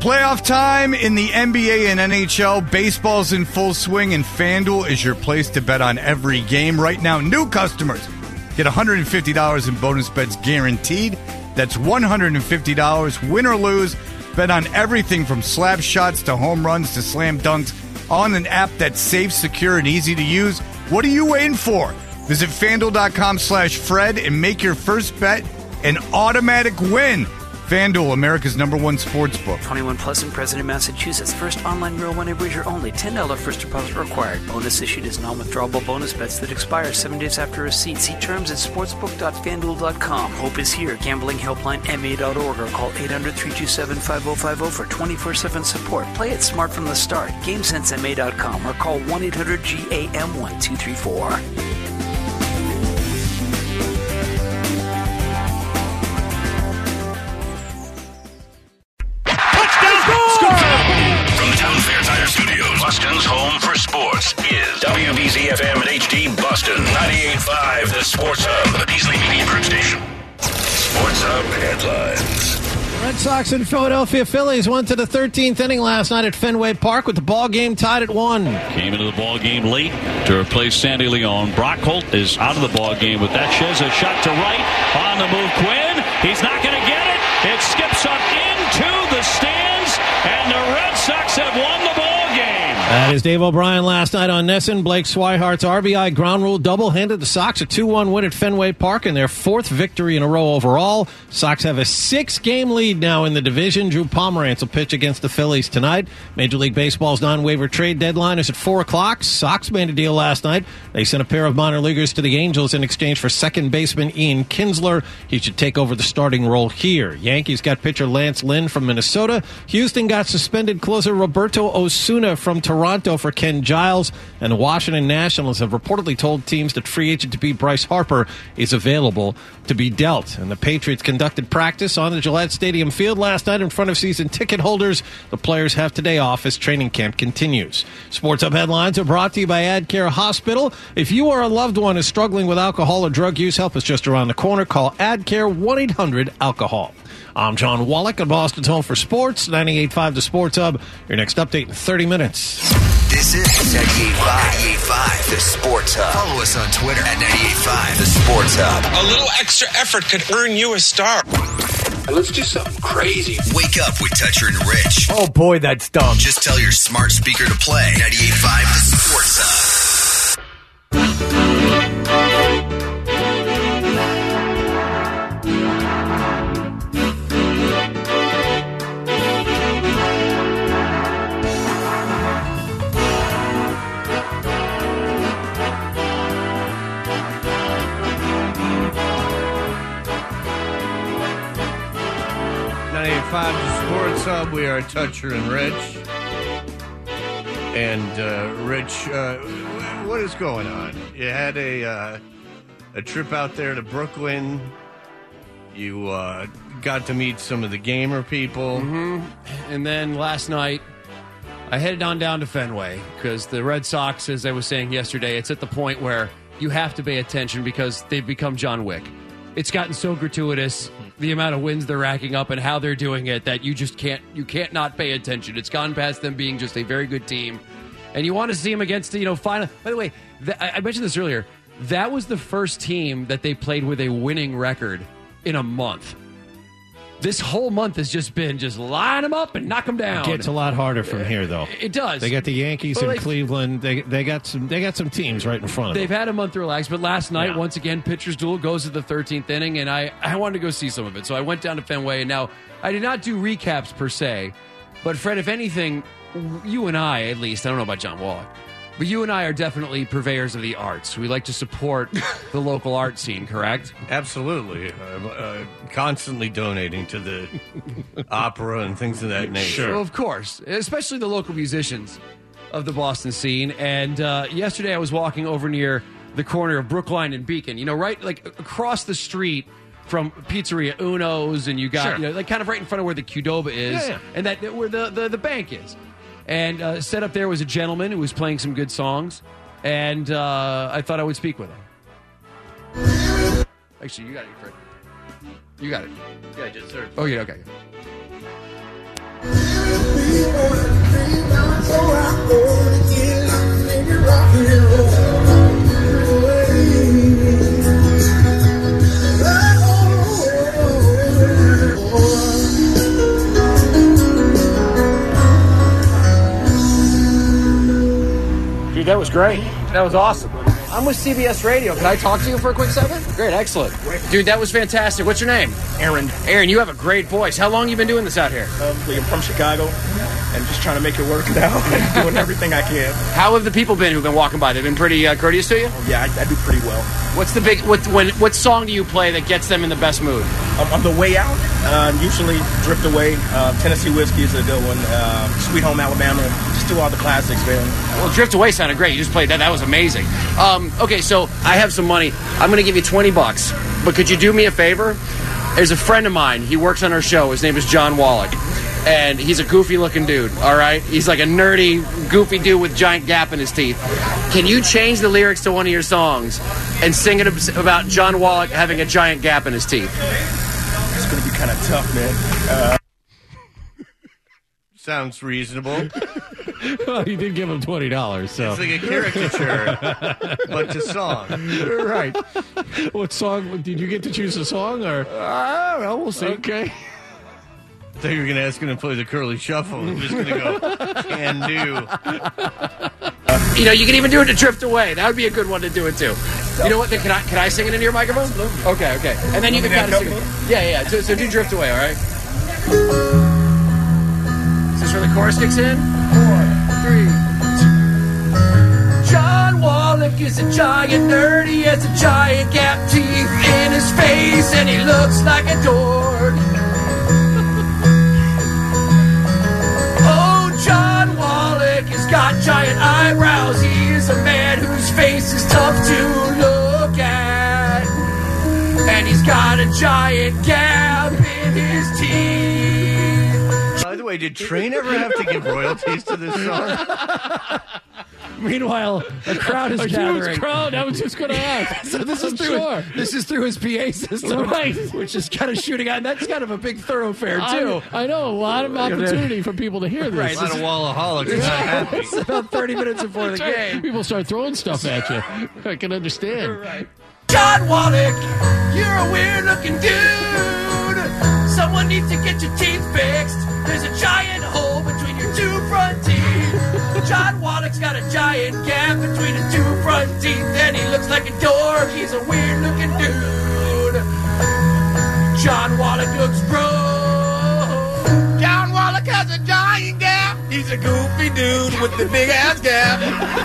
Playoff time in the NBA and NHL. Baseball's in full swing, and FanDuel is your place to bet on every game. Right now, new customers get $150 in bonus bets guaranteed. That's $150, win or lose. Bet on everything from slap shots to home runs to slam dunks on an app that's safe, secure, and easy to use. What are you waiting for? Visit FanDuel.com/Fred and make your first bet an automatic win. FanDuel, America's #1 sports book. 21 plus and present in Massachusetts. First online real money wager only. $10 first deposit required. Bonus issued as non-withdrawable bonus bets that expire 7 days after receipt. See terms at sportsbook.fanduel.com. Hope is here. Gambling helpline MA.org or call 800-327-5050 for 24/7 support. Play it smart from the start. GameSenseMA.com or call 1-800-GAM-1234. Boston's home for sports is WBZ-FM and HD Boston 98.5, the Sports Hub, the Beasley Media Group station. Sports Hub headlines. Red Sox and Philadelphia Phillies went to the 13th inning last night at Fenway Park with the ball game tied at 1. Came into the ball game late to replace Sandy Leon. Brock Holt is out of the ball game with that. Shez a shot to right on the move. Quinn, he's not going to get it. It skips up into the stands, and the Red Sox have won the ball game. That is Dave O'Brien last night on Nesson. Blake Swihart's RBI ground rule double handed the Sox a 2-1 win at Fenway Park and their 4th victory in a row overall. Sox have a 6-game lead now in the division. Drew Pomeranz will pitch against the Phillies tonight. Major League Baseball's non-waiver trade deadline is at 4 o'clock. Sox made a deal last night. They sent a pair of minor leaguers to the Angels in exchange for second baseman Ian Kinsler. He should take over the starting role here. Yankees got pitcher Lance Lynn from Minnesota. Houston got suspended closer Roberto Osuna from Toronto for Ken Giles, and the Washington Nationals have reportedly told teams that free agent-to-be Bryce Harper is available to be dealt. And the Patriots conducted practice on the Gillette Stadium field last night in front of season ticket holders. The players have today off as training camp continues. Sports Hub headlines are brought to you by AdCare Hospital. If you or a loved one is struggling with alcohol or drug use, help is just around the corner. Call AdCare 1-800-ALCOHOL. I'm John Wallach at Boston's Home for Sports, 98.5 The Sports Hub. Your next update in 30 minutes. This is 98.5 The Sports Hub. Follow us on Twitter at 98.5 The Sports Hub. A little extra effort could earn you a star. Let's do something crazy. Wake up with Toucher and Rich. Oh, boy, that's dumb. Just tell your smart speaker to play 98.5 The Sports Hub. The Sports Hub. We are Toucher and Rich. And Rich, what is going on? You had a trip out there to Brooklyn. You got to meet some of the gamer people. Mm-hmm. And then last night, I headed on down to Fenway because the Red Sox, as I was saying yesterday, it's at the point where you have to pay attention because they've become John Wick. It's gotten so gratuitous, the amount of wins they're racking up and how they're doing it, that you can't not pay attention. It's gone past them being just a very good team. And you want to see them against the, final. By the way, I mentioned this earlier. That was the first team that they played with a winning record in a month. This whole month has just been line them up and knock them down. It gets a lot harder from here, though. It does. They got the Yankees in Cleveland. They got some teams right in front of them. They've had a month to relax, but last night, once again, pitcher's duel goes to the 13th inning, and I wanted to go see some of it. So I went down to Fenway, and now I did not do recaps per se, but Fred, if anything, you and I, at least, I don't know about John Wallach, but you and I are definitely purveyors of the arts. We like to support the local art scene, correct? Absolutely. I'm constantly donating to the opera and things of that nature. Well, of course, especially the local musicians of the Boston scene. And yesterday I was walking over near the corner of Brookline and Beacon, right like across the street from Pizzeria Uno's, and you got, like kind of right in front of where the Qdoba is, and that where the bank is. And set up there was a gentleman who was playing some good songs, and I thought I would speak with him. Actually, you got it, Fred. You got it. Yeah, I just heard. Oh, yeah, okay. Dude, that was great. That was awesome. I'm with CBS Radio. Can I talk to you for a quick second? Great, excellent. Dude, that was fantastic. What's your name? Aaron. Aaron, you have a great voice. How long you been doing this out here? I'm from Chicago and just trying to make it work now and doing everything I can. How have the people been who've been walking by? They've been pretty courteous to you? Yeah, I do pretty well. What's the big... What song do you play that gets them in the best mood? On the way out, usually Drift Away. Tennessee Whiskey is a good one. Sweet Home Alabama. Just do all the classics, man. Well, Drift Away sounded great. You just played that. That was amazing. Okay, so I have some money. I'm going to give you $20. But could you do me a favor? There's a friend of mine. He works on our show. His name is John Wallach. And he's a goofy-looking dude, all right? He's like a nerdy, goofy dude with a giant gap in his teeth. Can you change the lyrics to one of your songs and sing it about John Wallach having a giant gap in his teeth? It's going to be kind of tough, man. Sounds reasonable. Well, you did give him $20, so... It's like a caricature, but to song. Right. What song? Did you get to choose a song, or...? Well, we'll see. Okay. I thought you were going to ask him to play the Curly Shuffle. I'm just going to go, can do. You know, you can even do it to Drift Away. That would be a good one to do it too. You know what? Can I sing it into your microphone? Okay. And then you can kind of sing it. Yeah. So do Drift Away, all right? Is this where the chorus kicks in? 4, 3, 2. John Wallach is a giant nerd. He has a giant gap teeth in his face, and he looks like a dork. John Wallach has got giant eyebrows. He is a man whose face is tough to look at. And he's got a giant gap in his teeth. By the way, did Train ever have to give royalties to this song? Meanwhile, a crowd is gathering. Huge crowd. I was just going to ask. So this is through his PA system, right? Which is kind of shooting out. And that's kind of a big thoroughfare too. I know, a lot of opportunity for people to hear this. Right, a lot of wallaholics. Not happy. It's about 30 minutes before the game. People start throwing stuff at you. I can understand. Right. John Wallach, you're a weird-looking dude. Someone needs to get your teeth fixed. There's a giant hole between your two front teeth. John Wallach's got a giant gap between his two front teeth, and he looks like a dork. He's a weird-looking dude. John Wallach looks broke. John Wallach has a giant gap. He's a goofy dude with the big-ass gap.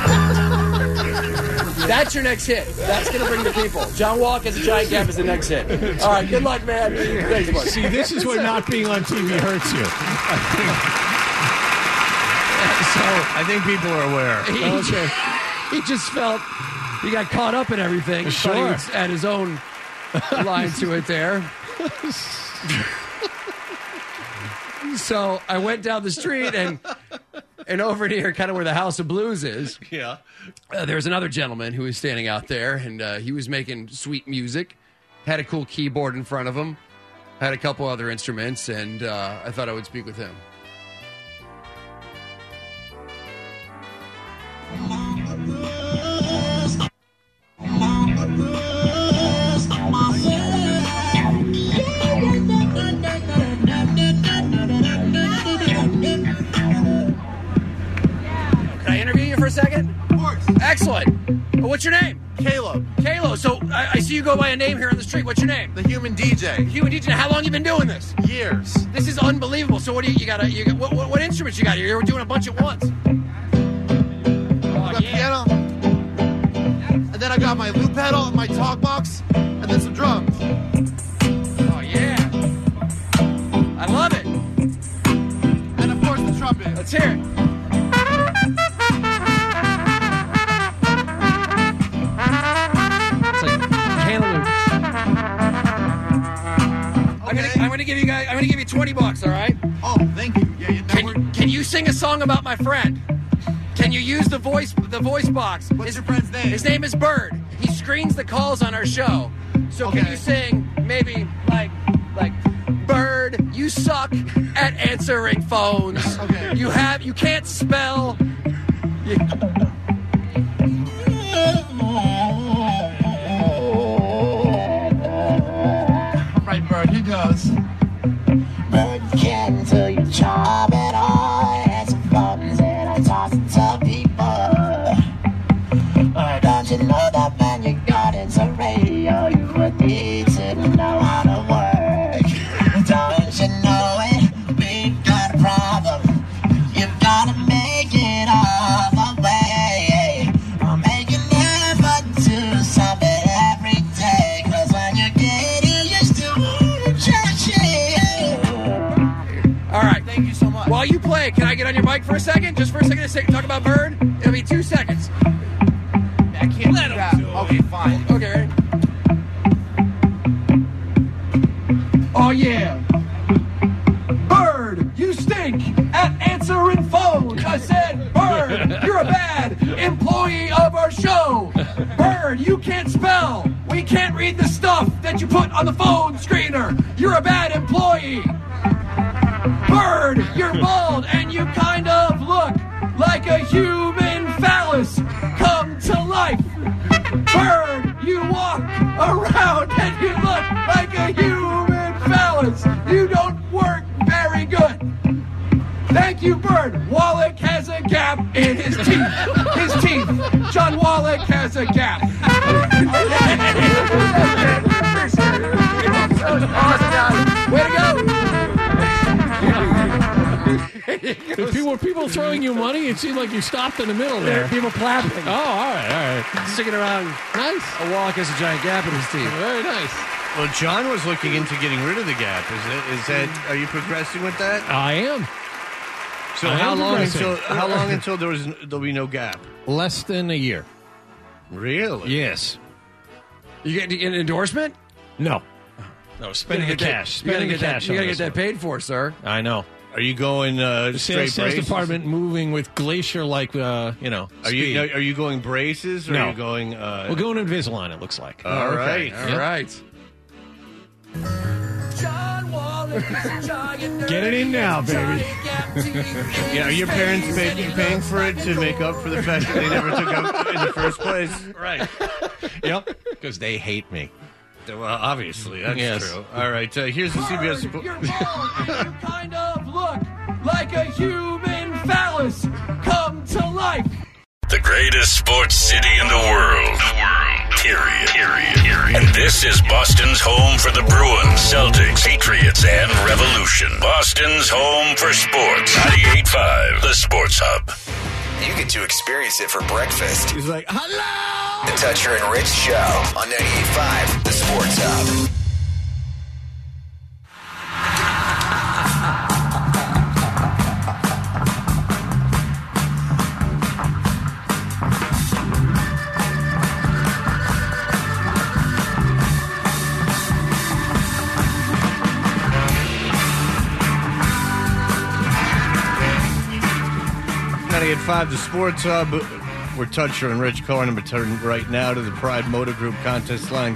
That's your next hit. That's going to bring the people. John Wallach has a giant gap is the next hit. All right, good luck, man. Thanks, buddy. See, this is where not being on TV hurts you. I think people are aware. He just felt he got caught up in everything. Sure. He would add his own line to it there. So I went down the street and over near kind of where the House of Blues is. Yeah. There's another gentleman who was standing out there, and he was making sweet music. Had a cool keyboard in front of him. Had a couple other instruments, and I thought I would speak with him. Can I interview you for a second? Of course. Excellent. What's your name? Caleb. Caleb. So I see you go by a name here on the street. What's your name? The Human DJ. Human DJ. How long you been doing this? Years. This is unbelievable. So what do you got? What instruments you got here? You're doing a bunch at once. I got piano. And then I got my loop pedal and my talk box. And then some drums. Oh, yeah. I love it. And of course the trumpet. Let's hear it. It's like Caleb. Okay. I'm gonna give you $20, all right? Oh, thank you. Yeah, Can you sing a song about my friend? Can you use the voice box? What's your friend's name? His name is Bird. He screens the calls on our show. So Can you sing maybe like Bird, you suck at answering phones. Okay. You can't spell. Right, Bird, here goes. Bird can't do your job at all. It's phones and I toss it to people. problem. You've gotta make it all the way. I'm making effort to solve it every day. 'Cause when you get it, you still All right. Thank you so much. While you play, can I get on your mic for a second? Just for a second to talk about Bird? It'll be 2 seconds. I can't Let do him that. do it. Okay, fine. Okay, ready? Oh, yeah. Bird, you stink at answering phones. I said, Bird, you're a bad employee of our show. Bird, you can't spell. We can't read the stuff that you put on the phone screener. You're a bad employee. Bird, you're bald and you kind of look like a human phallus come to life. Bird, you walk around and you look like a human phallus. You don't work very good. Thank you, Bird. Wallach has a gap in his teeth. His teeth. John Wallach has a gap. Way to go. Were people throwing you money? It seemed like you stopped in the middle there. People clapping. Oh, all right. Sticking around. Nice. A Wallach has a giant gap in his teeth. Very nice. Well, John was looking into getting rid of the gap. Is that? Are you progressing with that? I am. So I how am long progressing. until there'll be no gap? Less than a year. Really? Yes. You get an endorsement? No. No, spending the cash. Spending the cash. You on gotta this get that one. paid for, sir. I know. Are you going The straight sales braces? department moving with glacier-like, Are speed. you going braces or No. are you going? We're going Invisalign, it looks like. All right. All right. Get it in now, baby. Yeah, are your parents paying for it to make up for the fact that they never took up in the first place? Right. Yep. Because they hate me. Well, obviously, that's Yes. true. All right, here's the CBS. You're bald and you kind of look like a human phallus come to life. The greatest sports city in the world. Period. And this is Boston's home for the Bruins, Celtics, Patriots, and Revolution. Boston's home for sports. 98.5, the Sports Hub. You get to experience it for breakfast. He's like, hello! The Toucher and Rich Show on 98.5, the Sports Hub. The Sports Hub. We're Toucher and Rich calling number turn right now to the Pride Motor Group contest line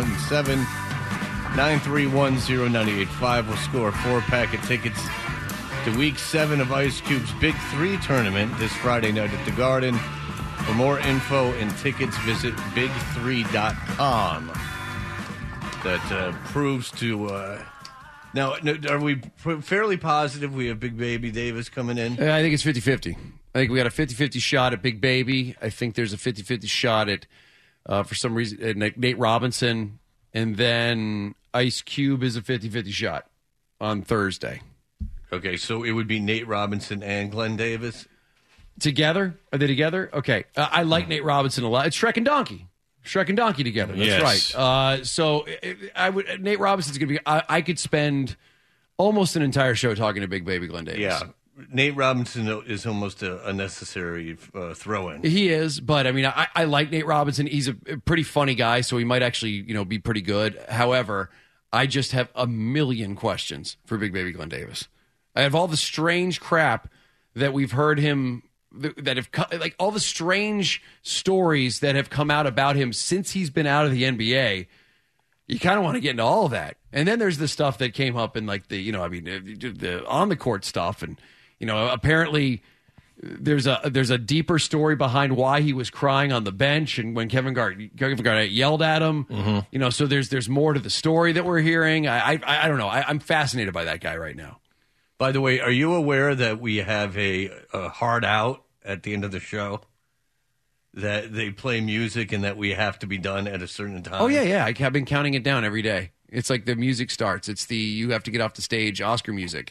617-931-0985. We'll score a 4-pack of tickets to Week 7 of Ice Cube's Big 3 tournament this Friday night at the Garden. For more info and tickets, visit big3.com. That proves to... Now, are we fairly positive we have Big Baby Davis coming in? I think it's 50-50. I think we got a 50-50 shot at Big Baby. I think there's a 50-50 shot at, for some reason, Nate Robinson. And then Ice Cube is a 50-50 shot on Thursday. Okay, so it would be Nate Robinson and Glenn Davis? Together? Are they together? Okay. I like Nate Robinson a lot. It's Shrek and Donkey. Shrek and Donkey together. That's Yes. right. So Nate Robinson's going to be... I could spend almost an entire show talking to Big Baby Glenn Davis. Yeah. Nate Robinson is almost a unnecessary throw-in. He is, but I mean, I like Nate Robinson. He's a pretty funny guy, so he might actually, be pretty good. However, I just have a million questions for Big Baby Glenn Davis. I have all the strange crap that we've heard him, that have like all the strange stories that have come out about him since he's been out of the NBA. You kind of want to get into all of that, and then there's the stuff that came up in like the on the court stuff, and apparently there's a deeper story behind why he was crying on the bench and when Kevin Garnett yelled at him. Mm-hmm. So there's more to the story that we're hearing. I don't know. I'm fascinated by that guy right now. By the way, are you aware that we have a hard out at the end of the show? That they play music and that we have to be done at a certain time? Oh, yeah. I've been counting it down every day. It's like the music starts. It's you have to get off the stage Oscar music.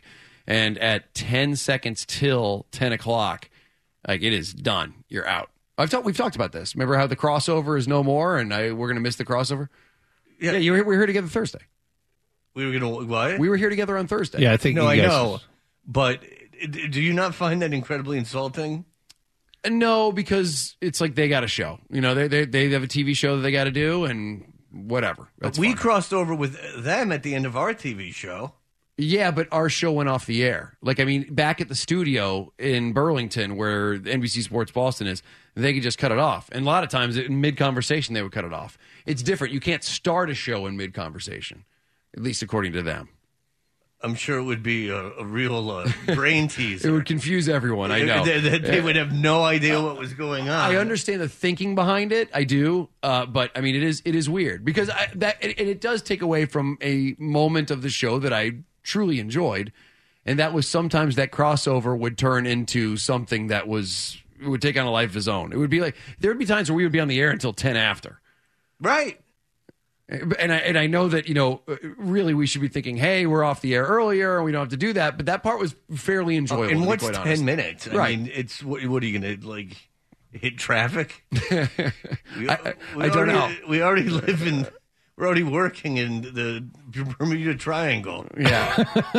And at 10 seconds till 10 o'clock, like, it is done. You're out. We've talked about this. Remember how the crossover is no more, and we're going to miss the crossover? Yeah, we were here together Thursday. We were going to what? We were here together on Thursday. Yeah, I think. No, I know. But do you not find that incredibly insulting? No, because it's like they got a show. You know, they have a TV show that they got to do, and whatever. But we crossed over with them at the end of our TV show. Yeah, but our show went off the air. Like, I mean, back at the studio in Burlington, where NBC Sports Boston is, they could just cut it off. And a lot of times, in mid-conversation, they would cut it off. It's different. You can't start a show in mid-conversation, at least according to them. I'm sure it would be a real brain teaser. It would confuse everyone, I know. They would have no idea what was going on. I understand the thinking behind it. I do. But, I mean, it is weird. Because it does take away from a moment of the show that I truly enjoyed, and that was sometimes that crossover would turn into something that would take on a life of its own. It would be like there would be times where we would be on the air until 10 after, right? And I know that, you know, really we should be thinking, hey, we're off the air earlier and we don't have to do that. But that part was fairly enjoyable. And what's 10 honest. minutes? Right. I mean, it's what are you going to like hit traffic? I don't know. We already live in. We're already working in the Bermuda Triangle. Yeah.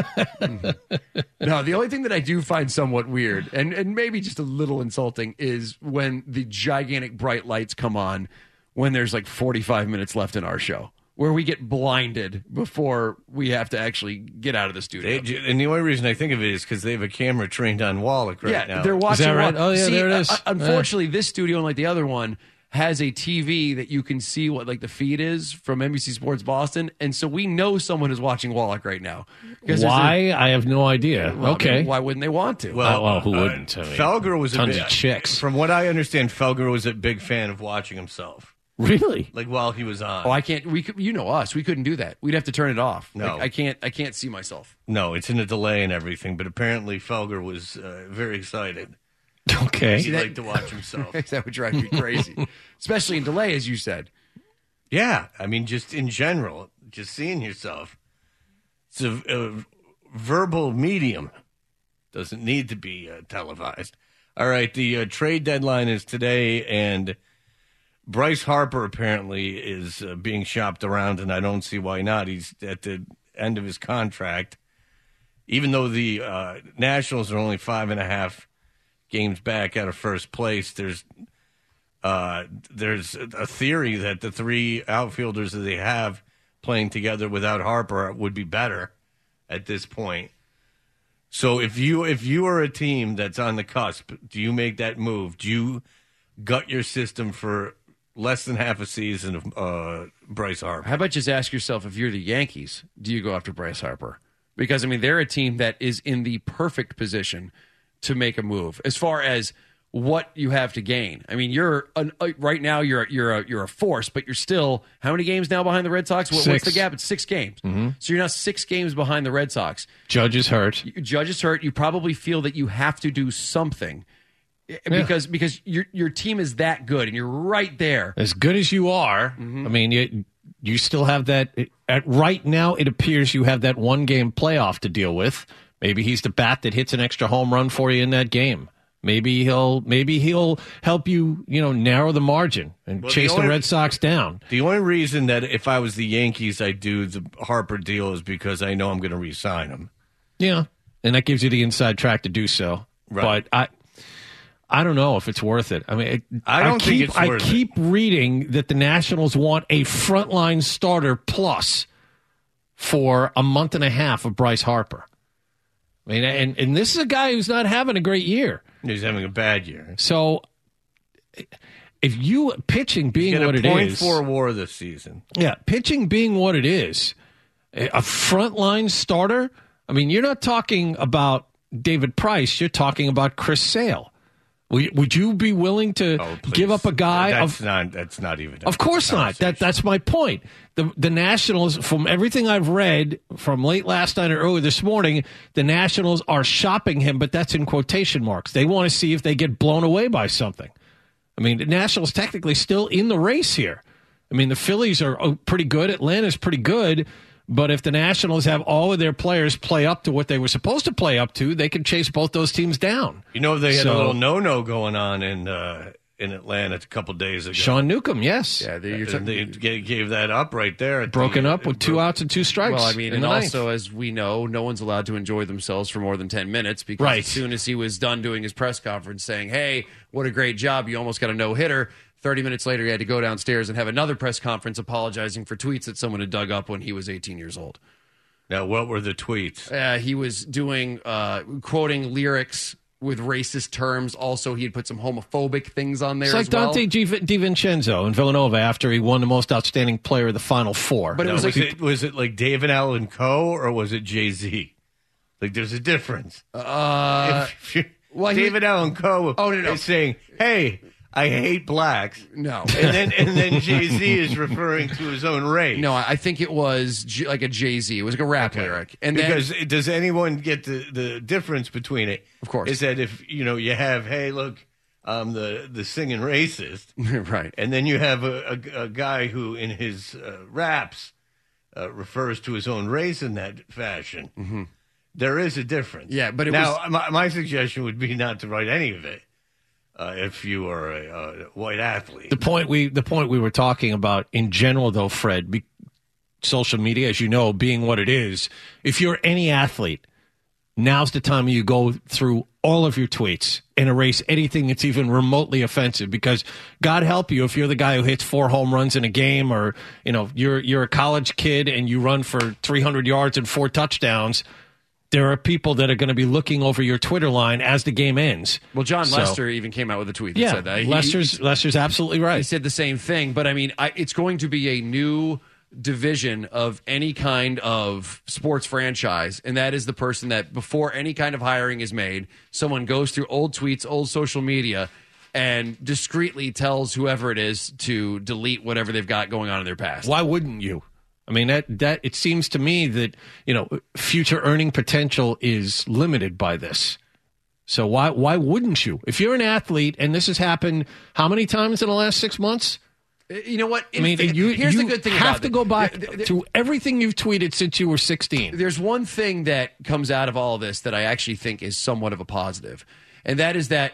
No, the only thing that I do find somewhat weird and maybe just a little insulting is when the gigantic bright lights come on when there's like 45 minutes left in our show, where we get blinded before we have to actually get out of the studio. And the only reason I think of it is because they have a camera trained on Wallach now. Yeah, they're watching. Is that right? Wallach. Oh, yeah, See, there it is. Unfortunately, this studio, unlike the other one, has a TV that you can see what like the feed is from NBC Sports Boston, and so we know someone is watching Wallach right now. Why? I have no idea. Well, okay. I mean, why wouldn't they want to? Well, who wouldn't? I mean, Felger was tons of chicks. From what I understand, Felger was a big fan of watching himself. Really? Like while he was on. Oh, I can't. We could, you know us. We couldn't do that. We'd have to turn it off. No, like, I can't see myself. No, it's in a delay and everything. But apparently, Felger was very excited. Okay. He liked to watch himself. That would drive me crazy, especially in delay, as you said. Yeah, I mean, just in general, just seeing yourself. It's a verbal medium. Doesn't need to be televised. All right, the trade deadline is today, and Bryce Harper apparently is being shopped around, and I don't see why not. He's at the end of his contract. Even though the Nationals are only 5.5 games back out of first place, there's a theory that the three outfielders that they have playing together without Harper would be better at this point. So if you are a team that's on the cusp, do you make that move? Do you gut your system for less than half a season of Bryce Harper? How about just ask yourself, if you're the Yankees, do you go after Bryce Harper? Because, I mean, they're a team that is in the perfect position to make a move as far as what you have to gain. I mean, right now you're a force, but you're still how many games now behind the Red Sox? What's the gap? It's 6 games. Mm-hmm. So you're now 6 games behind the Red Sox. Judge is hurt. You probably feel that you have to do something because your team is that good and you're right there. As good as you are, Mm-hmm. I mean, you still have that. Right now, it appears you have that 1-game playoff to deal with. Maybe he's the bat that hits an extra home run for you in that game. Maybe he'll help you, narrow the margin and chase the Red Sox down. The only reason that if I was the Yankees, I'd do the Harper deal is because I know I'm going to re-sign him. Yeah, and that gives you the inside track to do so. Right. But I don't know if it's worth it. I mean, I don't think it's worth it. I keep reading that the Nationals want a frontline starter plus for a month and a half of Bryce Harper. I mean, and this is a guy who's not having a great year. He's having a bad year. So, if pitching being what it is, 0.4 WAR this season. Yeah, pitching being what it is, a frontline starter. I mean, you're not talking about David Price. You're talking about Chris Sale. Would you be willing to give up a guy? That's not even. Of course not. That's my point. The Nationals, from everything I've read from late last night or early this morning, the Nationals are shopping him, but that's in quotation marks. They want to see if they get blown away by something. I mean, the Nationals technically still in the race here. I mean, the Phillies are pretty good. Atlanta's pretty good. But if the Nationals have all of their players play up to what they were supposed to play up to, they can chase both those teams down. You know, they had a little no-no going on in Atlanta a couple days ago. Sean Newcomb, yes. Yeah, they gave that up right there. Broken up with 2 outs and 2 strikes. Well, I mean, and also, as we know, no one's allowed to enjoy themselves for more than 10 minutes because as soon as he was done doing his press conference saying, hey, what a great job, you almost got a no-hitter, 30 minutes later, he had to go downstairs and have another press conference apologizing for tweets that someone had dug up when he was 18 years old. Now, what were the tweets? He was doing, quoting lyrics with racist terms. Also, he had put some homophobic things on there it's like as well. Dante DiVincenzo in Villanova after he won the most outstanding player of the Final Four. But was it like David Allen Coe or was it Jay-Z? Like, there's a difference. David Allen Coe is saying, hey, I hate blacks. No. And then Jay-Z is referring to his own race. No, I think it was like a Jay-Z. It was like a rap lyric. And because does anyone get the difference between it? Of course. Is that if, you have, hey, look, I'm the singing racist. Right. And then you have a guy who in his raps refers to his own race in that fashion. Mm-hmm. There is a difference. Yeah, but my suggestion would be not to write any of it. If you are a white athlete. The point we were talking about in general, though, Fred, social media, as you know, being what it is, if you're any athlete, now's the time you go through all of your tweets and erase anything that's even remotely offensive. Because God help you if you're the guy who hits 4 home runs in a game, or you're a college kid and you run for 300 yards and 4 touchdowns. There are people that are going to be looking over your Twitter line as the game ends. Well, John Lester even came out with a tweet that said that. Lester's absolutely right. He said the same thing, but I mean, it's going to be a new division of any kind of sports franchise, and that is the person that before any kind of hiring is made, someone goes through old tweets, old social media, and discreetly tells whoever it is to delete whatever they've got going on in their past. Why wouldn't you? I mean, that it seems to me that, future earning potential is limited by this. So why wouldn't you? If you're an athlete, and this has happened how many times in the last 6 months? You know what? Here's the good thing. You have to go back to everything you've tweeted since you were 16. There's one thing that comes out of all of this that I actually think is somewhat of a positive. And that is that,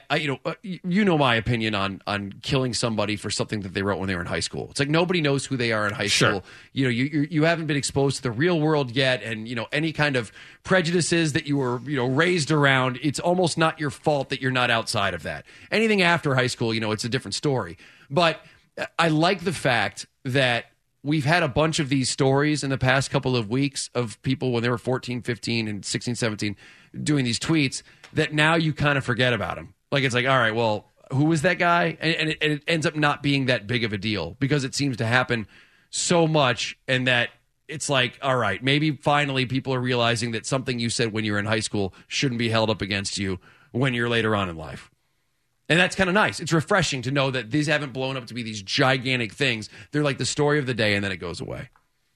my opinion on killing somebody for something that they wrote when they were in high school. It's like nobody knows who they are in high school. You haven't been exposed to the real world yet, and any kind of prejudices that you were raised around. It's almost not your fault that you're not outside of that. Anything after high school, it's a different story. But I like the fact that we've had a bunch of these stories in the past couple of weeks of people when they were 14, 15, and 16, 17 doing these tweets that now you kind of forget about them. Like, it's like, all right, well, who was that guy? And it ends up not being that big of a deal because it seems to happen so much, and that it's like, all right, maybe finally people are realizing that something you said when you were in high school shouldn't be held up against you when you're later on in life. And that's kind of nice. It's refreshing to know that these haven't blown up to be these gigantic things. They're like the story of the day, and then it goes away.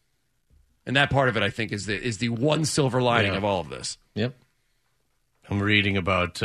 And that part of it, I think, is the one silver lining of all of this. Yep. I'm reading about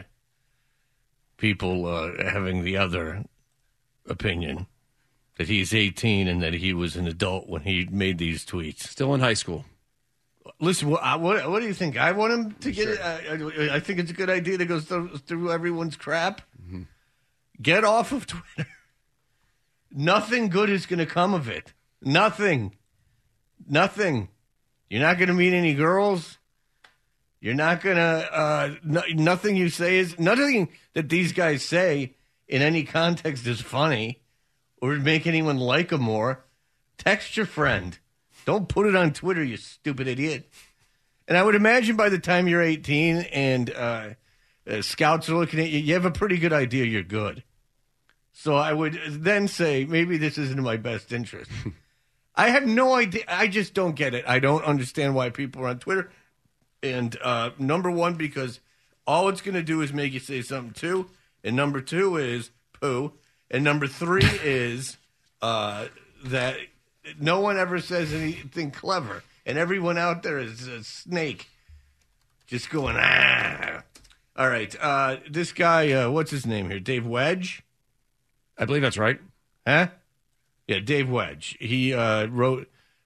people having the other opinion, that he's 18 and that he was an adult when he made these tweets. Still in high school. Listen, what do you think? I want him to get it. I think it's a good idea that goes through everyone's crap. Mm-hmm. Get off of Twitter. Nothing good is going to come of it. Nothing. You're not going to meet any girls. You're not going to, nothing you say is, nothing that these guys say in any context is funny or would make anyone like them more. Text your friend. Don't put it on Twitter, you stupid idiot. And I would imagine by the time you're 18 and scouts are looking at you, you have a pretty good idea you're good. So I would then say, maybe this isn't in my best interest. I have no idea. I just don't get it. I don't understand why people are on Twitter. And number one, because all it's going to do is make you say something too. And number two is poo. And number three is that no one ever says anything clever. And everyone out there is a snake. Just going, ah. All right. This guy, what's his name here? Dave Wedge? I believe that's right. Huh? Yeah, Dave Wedge. He wrote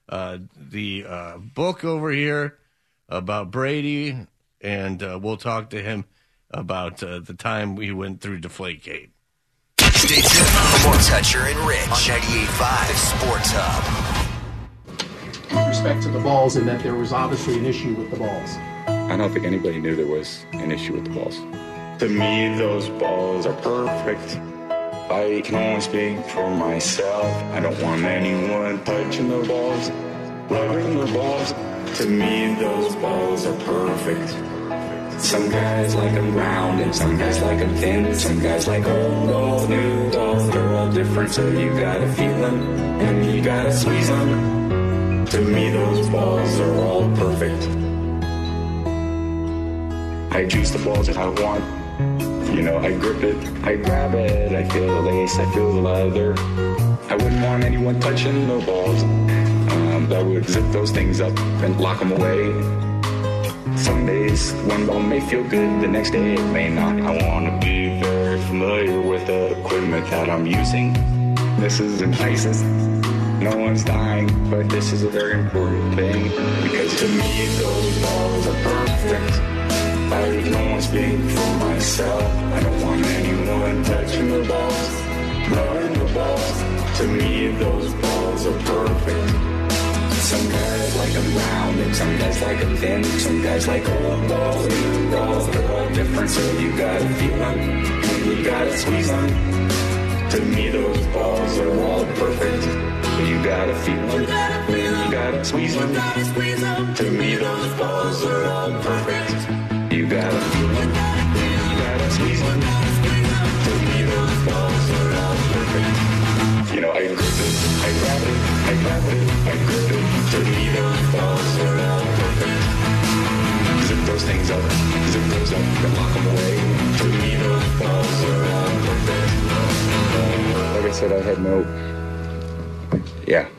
the book over here about Brady, and we'll talk to him about the time we went through Deflategate. Stay tuned for more Toucher and Rich on 98.5 Sports Hub. With respect to the balls, and that there was obviously an issue with the balls. I don't think anybody knew there was an issue with the balls. To me, those balls are perfect. I can only speak for myself. I don't want anyone touching the balls, rubbing the balls. To me, those balls are perfect. Some guys like them round and some guys like them thin. Some guys like old balls, new balls. They're all different, so you gotta feel them and you gotta squeeze them. To me, those balls are all perfect. I juice the balls if I want. You know, I grip it, I grab it, I feel the lace, I feel the leather. I wouldn't want anyone touching the balls. I would zip those things up and lock them away. Some days one ball may feel good, the next day it may not. I want to be very familiar with the equipment that I'm using. This isn't ISIS, no one's dying, but this is a very important thing. Because to me those balls are perfect. I can only speak for myself. I don't want anyone touching the balls, rubbing the balls. To me those balls are perfect. Some guys like them round and some guys like them thin. Some guys like old balls, new balls. They're all different, so you gotta feel them and you gotta squeeze them. To me those balls are all perfect. You gotta feel them and you gotta squeeze them. To me those balls are all perfect. You gotta feel them and you gotta squeeze them. To me those balls are all perfect. You know, I grip it, I grab it, I grab it, I grip it. To me those balls are all perfect. Zip those things up, zip those up, and lock them away. To me those balls are all perfect. Like I said, I had no... Yeah.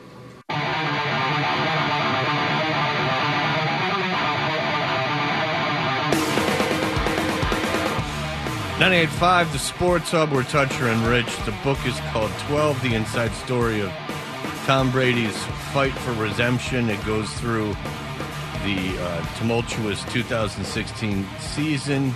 98.5, the Sports Hub, we're Toucher and Rich. The book is called 12, The Inside Story of Tom Brady's Fight for Redemption. It goes through the tumultuous 2016 season,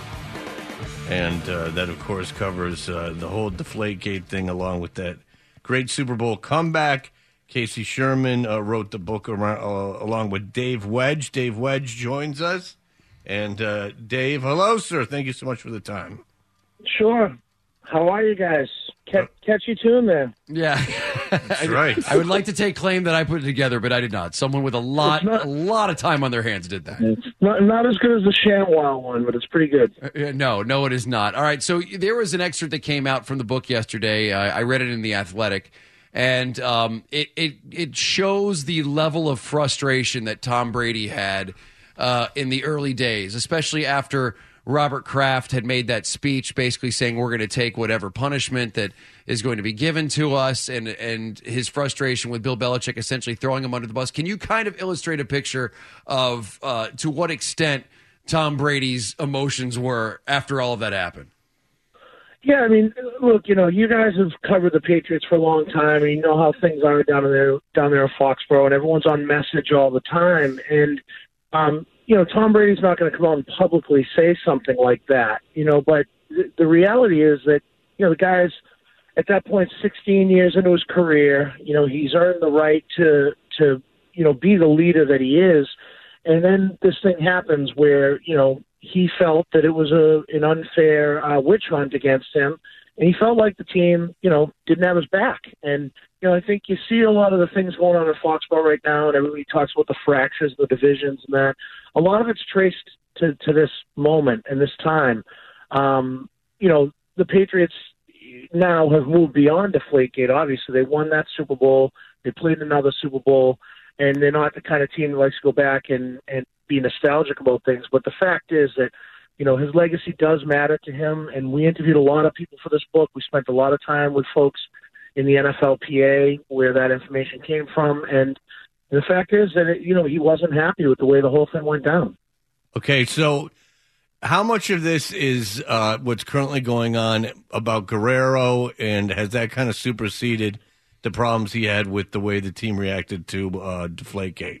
and that, of course, covers the whole Deflategate thing along with that great Super Bowl comeback. Casey Sherman wrote the book along with Dave Wedge. Dave Wedge joins us. And Dave, hello, sir. Thank you so much for the time. Sure. How are you guys? Catchy tune there. Yeah. That's right. I would like to take claim that I put it together, but I did not. Someone with a lot of time on their hands did that. It's not as good as the ShamWow one, but it's pretty good. No, it is not. All right, so there was an excerpt that came out from the book yesterday. I read it in The Athletic, and it shows the level of frustration that Tom Brady had in the early days, especially after Robert Kraft had made that speech basically saying we're going to take whatever punishment that is going to be given to us, and his frustration with Bill Belichick essentially throwing him under the bus. Can you kind of illustrate a picture of to what extent Tom Brady's emotions were after all of that happened? Yeah, I mean, look, you guys have covered the Patriots for a long time, and you know how things are down there in Foxborough, and everyone's on message all the time, and Tom Brady's not going to come out and publicly say something like that, but the reality is that, the guy's at that point 16 years into his career, he's earned the right to be the leader that he is. And then this thing happens where, he felt that it was an unfair witch hunt against him. And he felt like the team, didn't have his back. And, I think you see a lot of the things going on in Foxborough right now, and everybody talks about the fractures, the divisions, and that. A lot of it's traced to this moment and this time. The Patriots now have moved beyond Deflategate. Obviously, they won that Super Bowl. They played another Super Bowl, and they're not the kind of team that likes to go back and be nostalgic about things. But the fact is that, his legacy does matter to him, and we interviewed a lot of people for this book. We spent a lot of time with folks in the NFLPA where that information came from, and the fact is that, he wasn't happy with the way the whole thing went down. Okay, so how much of this is what's currently going on about Guerrero, and has that kind of superseded the problems he had with the way the team reacted to Deflategate?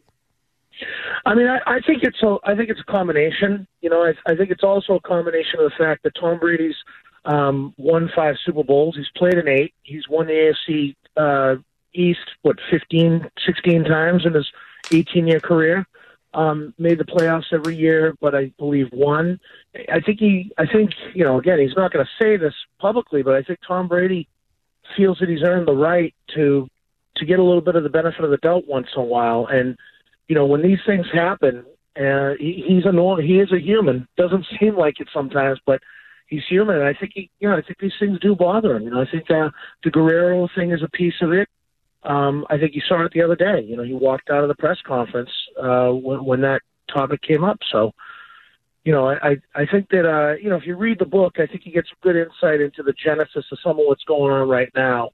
I mean, I think it's a combination. You know, I think it's also a combination of the fact that Tom Brady's won 5 Super Bowls. He's played in 8. He's won the AFC East 15, 16 times in his 18-year career. Made the playoffs every year, but I believe won. I think you know, again, he's not going to say this publicly, but I think Tom Brady feels that he's earned the right to get a little bit of the benefit of the doubt once in a while. And you know, when these things happen, he is a human. Doesn't seem like it sometimes, but he's human. And I think I think these things do bother him. You know, I think the Guerrero thing is a piece of it. I think you saw it the other day. You know, he walked out of the press conference when that topic came up. So, you know, I think that, you know, if you read the book, I think you get some good insight into the genesis of some of what's going on right now.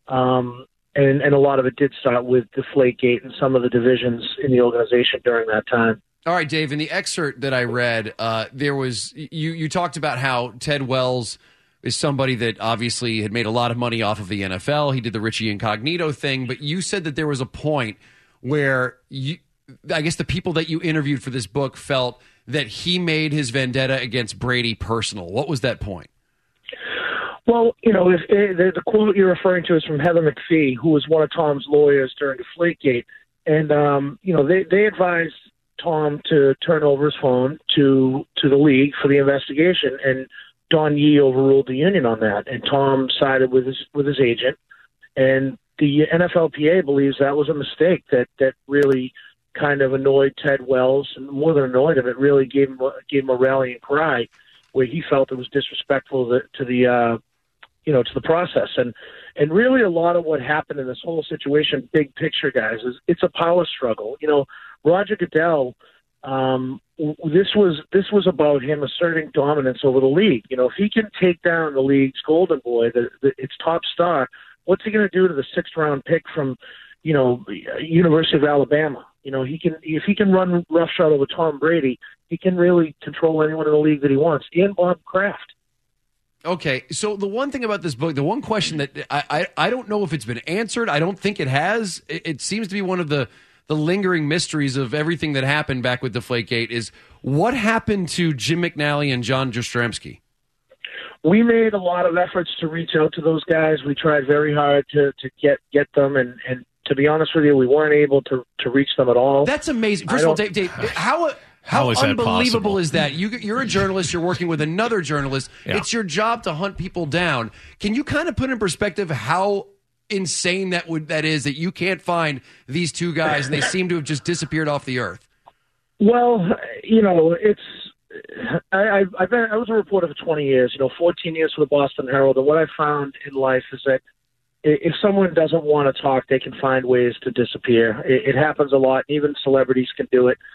And a lot of it did start with Deflategate and some of the divisions in the organization during that time. All right, Dave, in the excerpt that I read, there was you talked about how Ted Wells is somebody that obviously had made a lot of money off of the NFL. He did the Richie Incognito thing, but you said that there was a point where I guess the people that you interviewed for this book felt that he made his vendetta against Brady personal. What was that point? Well, you know, the quote you're referring to is from Heather McPhee, who was one of Tom's lawyers during Deflategate. And, you know, they advised Tom to turn over his phone to the league for the investigation. And Don Yee overruled the union on that. And Tom sided with his agent. And the NFLPA believes that was a mistake that really kind of annoyed Ted Wells. And more than annoyed him, it really gave him a rallying cry where he felt it was disrespectful to the process. And really a lot of what happened in this whole situation, big picture, guys, is it's a power struggle. You know, Roger Goodell, this was about him asserting dominance over the league. You know, if he can take down the league's golden boy, its top star, what's he going to do to the 6th round pick from, you know, University of Alabama? You know, if he can run roughshod over Tom Brady, he can really control anyone in the league that he wants, and Bob Kraft. Okay, so the one thing about this book, the one question that I don't know if it's been answered, I don't think it has. It seems to be one of the lingering mysteries of everything that happened back with Deflategate is what happened to Jim McNally and John Jastrzemski? We made a lot of efforts to reach out to those guys. We tried very hard to get them, and to be honest with you, we weren't able to reach them at all. That's amazing. First of all, Dave, how is that unbelievable possible? is that? You're a journalist. You're working with another journalist. Yeah. It's your job to hunt people down. Can you kind of put in perspective how insane that is that you can't find these two guys and they seem to have just disappeared off the earth? Well, you know, I was a reporter for 20 years. You know, 14 years for the Boston Herald, and what I found in life is that if someone doesn't want to talk, they can find ways to disappear. It happens a lot. Even celebrities can do it.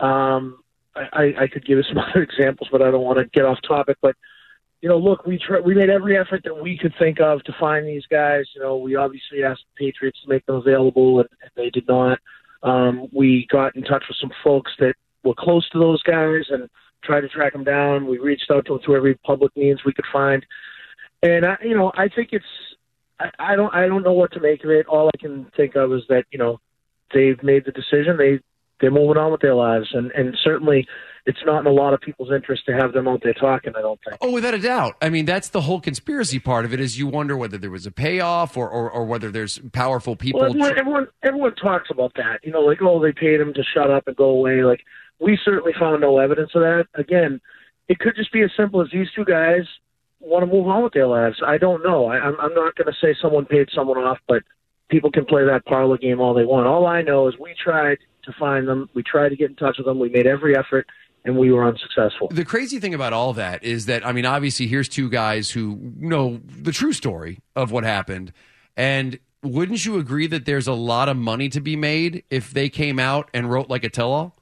I could give you some other examples, but I don't want to get off topic. But, you know, look, we made every effort that we could think of to find these guys. You know, we obviously asked the Patriots to make them available, and they did not. We got in touch with some folks that were close to those guys and tried to track them down. We reached out to them through every public means we could find. And, I think I don't know what to make of it. All I can think of is that, you know, they've made the decision. They're moving on with their lives, and certainly it's not in a lot of people's interest to have them out there talking, I don't think. Oh, without a doubt. I mean, that's the whole conspiracy part of it, is you wonder whether there was a payoff or whether there's powerful people. Well, everyone talks about that. You know, like, oh, they paid him to shut up and go away. Like, we certainly found no evidence of that. Again, it could just be as simple as these two guys want to move on with their lives. I don't know. I'm not going to say someone paid someone off, but people can play that parlor game all they want. All I know is we tried to find them. We tried to get in touch with them. We made every effort, and we were unsuccessful. The crazy thing about all that is that, I mean, obviously here's two guys who know the true story of what happened. And wouldn't you agree that there's a lot of money to be made if they came out and wrote like a tell-all?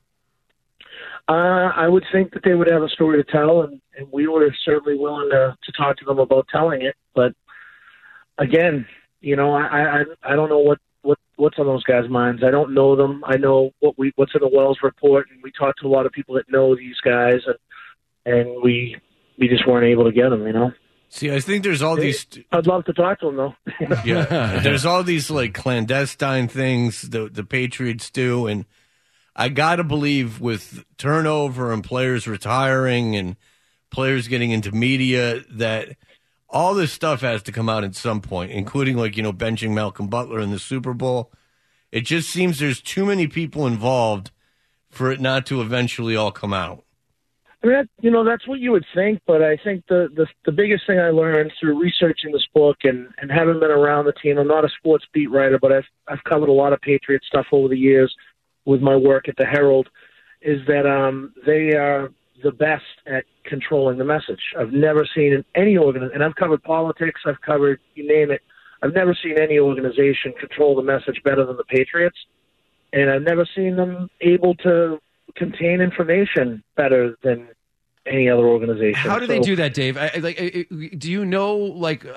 I would think that they would have a story to tell, and we were certainly willing to talk to them about telling it. But again, you know, I don't know what's on those guys' minds. I don't know them. I know what's in the Wells report, and we talked to a lot of people that know these guys, and we just weren't able to get them, you know. See, I think there's all these. I'd love to talk to him, though. Yeah, there's all these like clandestine things the Patriots do, and I gotta believe with turnover and players retiring and players getting into media that all this stuff has to come out at some point, including benching Malcolm Butler in the Super Bowl. It just seems there's too many people involved for it not to eventually all come out. I mean, that's what you would think, but I think the biggest thing I learned through researching this book and having been around the team, I'm not a sports beat writer, but I've covered a lot of Patriot stuff over the years with my work at the Herald, is that they are the best at controlling the message. I've never seen in any organization, and I've covered politics, I've covered, you name it, I've never seen any organization control the message better than the Patriots, and I've never seen them able to contain information better than any other organization. How do they do that, Dave? Do you know,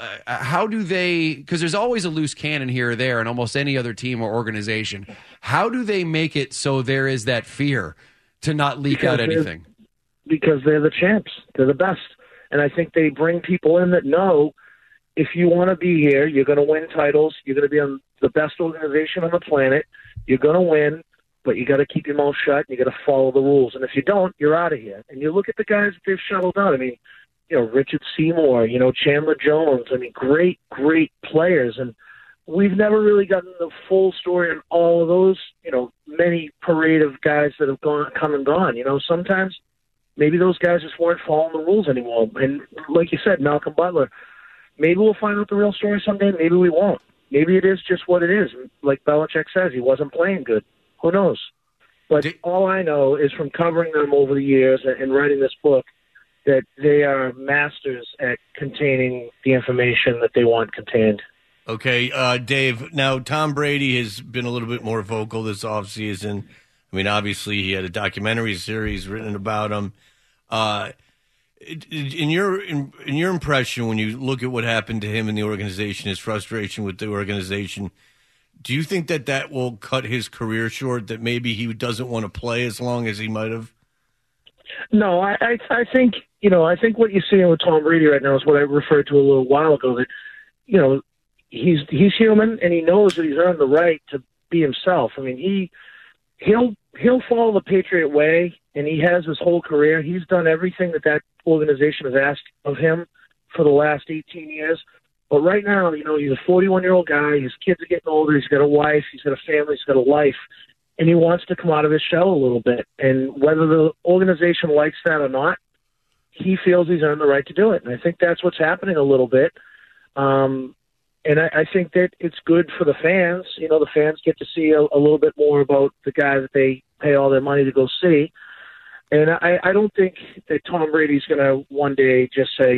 how do they, because there's always a loose cannon here or there in almost any other team or organization. How do they make it so there is that fear to not leak out anything? Because they're the champs. They're the best. And I think they bring people in that know if you want to be here, you're going to win titles, you're going to be on the best organization on the planet, you're going to win, but you got to keep your mouth shut. You got to follow the rules, and if you don't, you're out of here. And you look at the guys that they've shuttled out. I mean, Richard Seymour, Chandler Jones. I mean, great players, and we've never really gotten the full story on all of those. Many parade of guys that have come and gone. Sometimes maybe those guys just weren't following the rules anymore. And like you said, Malcolm Butler. Maybe we'll find out the real story someday. Maybe we won't. Maybe it is just what it is. Like Belichick says, he wasn't playing good. Who knows? But all I know is from covering them over the years and writing this book that they are masters at containing the information that they want contained. Okay, Dave, now Tom Brady has been a little bit more vocal this offseason. I mean, obviously he had a documentary series written about him. In your impression, when you look at what happened to him in the organization, his frustration with the organization, do you think that will cut his career short, that maybe he doesn't want to play as long as he might have? No, I think, I think what you're seeing with Tom Brady right now is what I referred to a little while ago, that, he's human and he knows that he's earned the right to be himself. I mean, he'll follow the Patriot way, and he has his whole career. He's done everything that organization has asked of him for the last 18 years. But right now, he's a 41-year-old guy. His kids are getting older. He's got a wife. He's got a family. He's got a life. And he wants to come out of his shell a little bit. And whether the organization likes that or not, he feels he's earned the right to do it. And I think that's what's happening a little bit. And I think that it's good for the fans. The fans get to see a little bit more about the guy that they pay all their money to go see. And I don't think that Tom Brady's going to one day just say,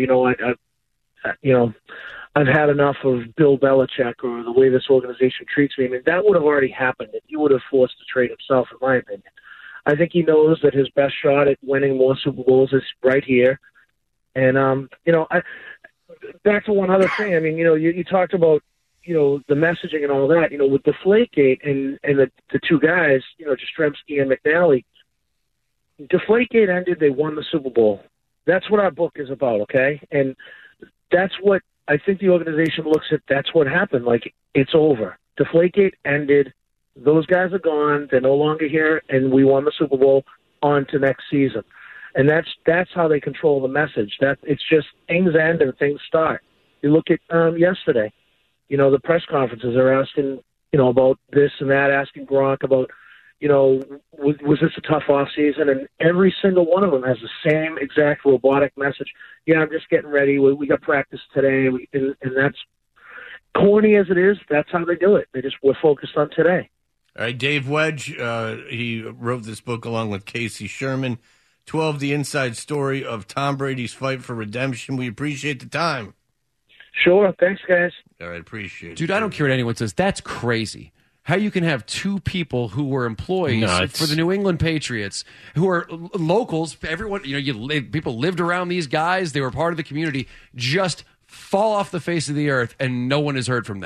I've had enough of Bill Belichick or the way this organization treats me. I mean, that would have already happened. He would have forced to trade himself, in my opinion. I think he knows that his best shot at winning more Super Bowls is right here. And, back to one other thing. I mean, you talked about, the messaging and all that, with Deflategate and the two guys, Jastrzemski and McNally. Deflategate ended, they won the Super Bowl. That's what our book is about, okay? And that's what I think the organization looks at. That's what happened. Like, it's over. Deflategate ended. Those guys are gone. They're no longer here, and we won the Super Bowl. On to next season. And that's how they control the message. That it's just things end and things start. You look at yesterday, the press conferences are asking, about this and that, asking Gronk about, was this a tough off season? And every single one of them has the same exact robotic message. Yeah, I'm just getting ready. We got practice today. And that's corny as it is. That's how they do it. We're focused on today. All right, Dave Wedge, he wrote this book along with Casey Sherman, 12, The Inside Story of Tom Brady's Fight for Redemption. We appreciate the time. Sure. Thanks, guys. All right, appreciate it. Dude, I don't care what anyone says. That's crazy. How you can have two people who were employees for the New England Patriots, who are locals, everyone, people lived around these guys, they were part of the community, just fall off the face of the earth and no one has heard from them.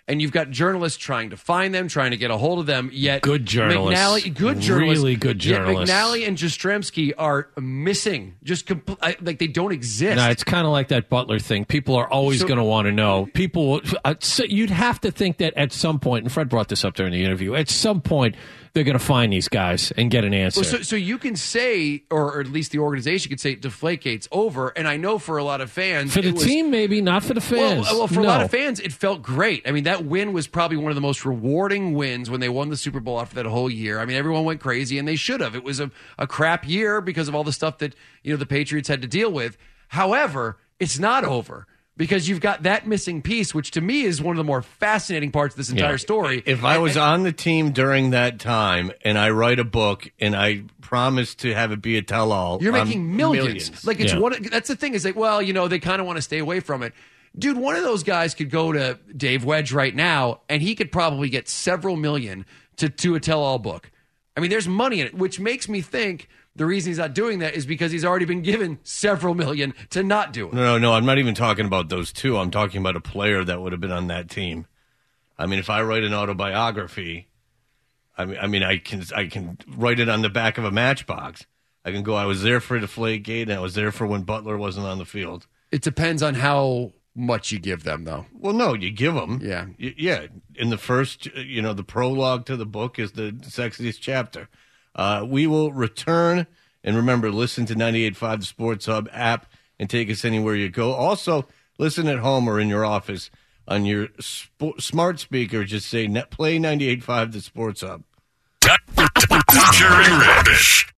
and you've got journalists trying to find them, trying to get a hold of them. Yet good journalists, really good journalists. Yet McNally and Jastrzemski are missing, like they don't exist. No, it's kind of like that Butler thing. People are always going to want to know. People, so you'd have to think that at some point, and Fred brought this up during the interview. At some point, they're going to find these guys and get an answer. Well, so you can say, or at least the organization could say, Deflategate's over. And I know for a lot of fans, for the team, maybe not for the fans. Well, for a lot of fans, it felt great. I mean, that win was probably one of the most rewarding wins when they won the Super Bowl after that whole year. I mean, everyone went crazy, and they should have. It was a crap year because of all the stuff that the Patriots had to deal with. However, it's not over. Because you've got that missing piece, which to me is one of the more fascinating parts of this entire story. If I was on the team during that time and I write a book and I promise to have it be a tell-all, you're making millions. Like it's that's the thing. Is like, well, they kind of want to stay away from it. Dude, one of those guys could go to Dave Wedge right now, and he could probably get several million to a tell-all book. I mean, there's money in it, which makes me think the reason he's not doing that is because he's already been given several million to not do it. No, I'm not even talking about those two. I'm talking about a player that would have been on that team. I mean, if I write an autobiography, I can write it on the back of a matchbox. I can go, I was there for Deflategate, and I was there for when Butler wasn't on the field. It depends on how much you give them, though. Well, no, you give them. Yeah. Yeah. In the first, the prologue to the book is the sexiest chapter. We will return, and remember, listen to 98.5 The Sports Hub app and take us anywhere you go. Also, listen at home or in your office on your smart speaker. Just say, play 98.5 The Sports Hub. Dodger and Redfish.